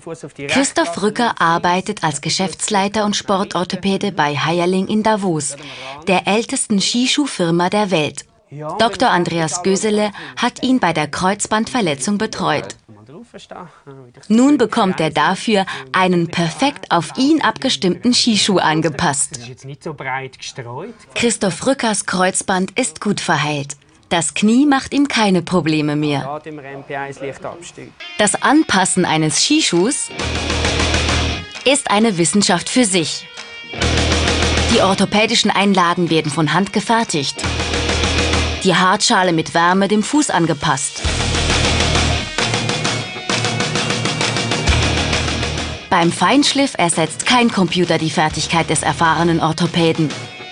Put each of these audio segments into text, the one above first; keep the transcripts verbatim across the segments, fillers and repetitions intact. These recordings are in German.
Christoph Rücker arbeitet als Geschäftsleiter und Sportorthopäde bei Heyerling in Davos, der ältesten Skischuhfirma der Welt. Doktor Andreas Gösele hat ihn bei der Kreuzbandverletzung betreut. Nun bekommt er dafür einen perfekt auf ihn abgestimmten Skischuh angepasst. Christoph Rückers Kreuzband ist gut verheilt. Das Knie macht ihm keine Probleme mehr. Das Anpassen eines Skischuhs ist eine Wissenschaft für sich. Die orthopädischen Einlagen werden von Hand gefertigt. Die Hartschale mit Wärme dem Fuß angepasst. Beim Feinschliff ersetzt kein Computer die Fertigkeit des erfahrenen Orthopäden.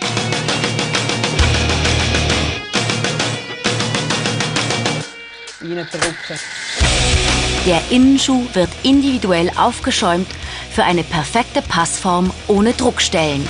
Der Innenschuh wird individuell aufgeschäumt für eine perfekte Passform ohne Druckstellen.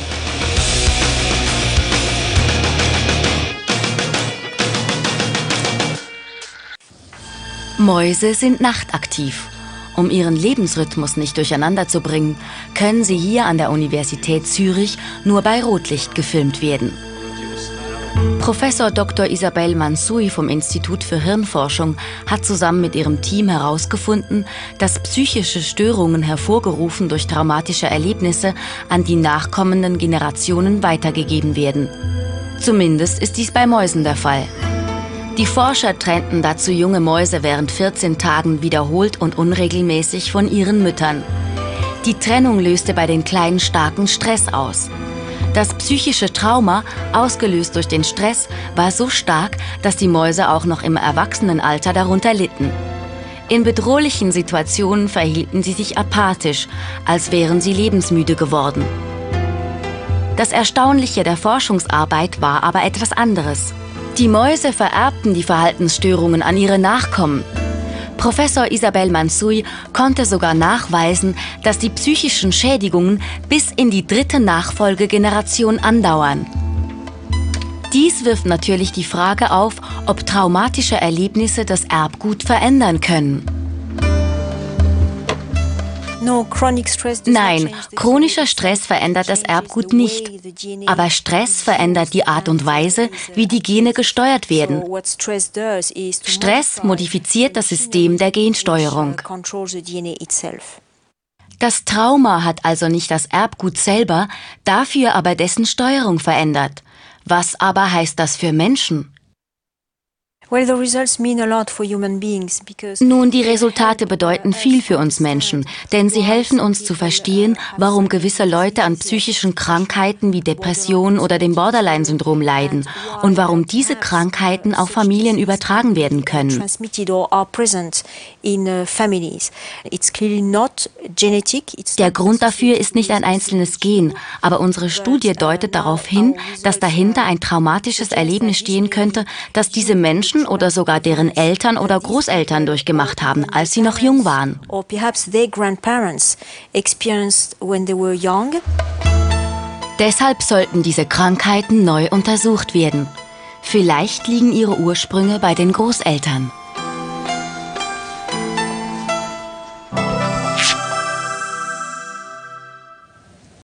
Mäuse sind nachtaktiv. Um ihren Lebensrhythmus nicht durcheinander zu bringen, können sie hier an der Universität Zürich nur bei Rotlicht gefilmt werden. Professor Doktor Isabelle Mansuy vom Institut für Hirnforschung hat zusammen mit ihrem Team herausgefunden, dass psychische Störungen hervorgerufen durch traumatische Erlebnisse an die nachkommenden Generationen weitergegeben werden. Zumindest ist dies bei Mäusen der Fall. Die Forscher trennten dazu junge Mäuse während vierzehn Tagen wiederholt und unregelmäßig von ihren Müttern. Die Trennung löste bei den Kleinen starken Stress aus. Das psychische Trauma, ausgelöst durch den Stress, war so stark, dass die Mäuse auch noch im Erwachsenenalter darunter litten. In bedrohlichen Situationen verhielten sie sich apathisch, als wären sie lebensmüde geworden. Das Erstaunliche der Forschungsarbeit war aber etwas anderes. Die Mäuse vererbten die Verhaltensstörungen an ihre Nachkommen. Professor Isabelle Mansuy konnte sogar nachweisen, dass die psychischen Schädigungen bis in die dritte Nachfolgegeneration andauern. Dies wirft natürlich die Frage auf, ob traumatische Erlebnisse das Erbgut verändern können. Nein, chronischer Stress verändert das Erbgut nicht. Aber Stress verändert die Art und Weise, wie die Gene gesteuert werden. Stress modifiziert das System der Gensteuerung. Das Trauma hat also nicht das Erbgut selber, dafür aber dessen Steuerung verändert. Was aber heißt das für Menschen? Nun, die Resultate bedeuten viel für uns Menschen, denn sie helfen uns zu verstehen, warum gewisse Leute an psychischen Krankheiten wie Depressionen oder dem Borderline-Syndrom leiden und warum diese Krankheiten auf Familien übertragen werden können. Der Grund dafür ist nicht ein einzelnes Gen, aber unsere Studie deutet darauf hin, dass dahinter ein traumatisches Erlebnis stehen könnte, das diese Menschen oder sogar deren Eltern oder Großeltern durchgemacht haben, als sie noch jung waren. Deshalb sollten diese Krankheiten neu untersucht werden. Vielleicht liegen ihre Ursprünge bei den Großeltern.